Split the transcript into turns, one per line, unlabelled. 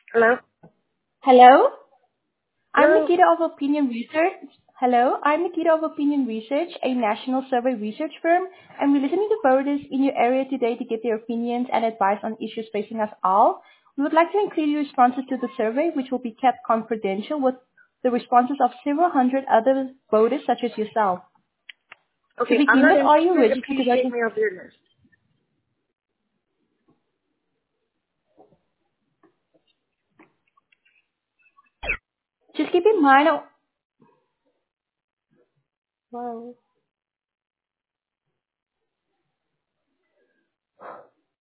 Hello?
Hello, I'm
Hello?
Nikita of Opinion Research. Hello, I'm Nikita of Opinion Research, a national survey research firm, and we're listening to voters in your area today to get their opinions and advice on issues facing us all. We would like to include your responses to the survey, which will be kept confidential with the responses of several hundred other voters such as yourself. To
Okay, I'm
begin
not
with, are you
interested if
registered
you
to vote?
take me off your list.
Just keep in mind, wow.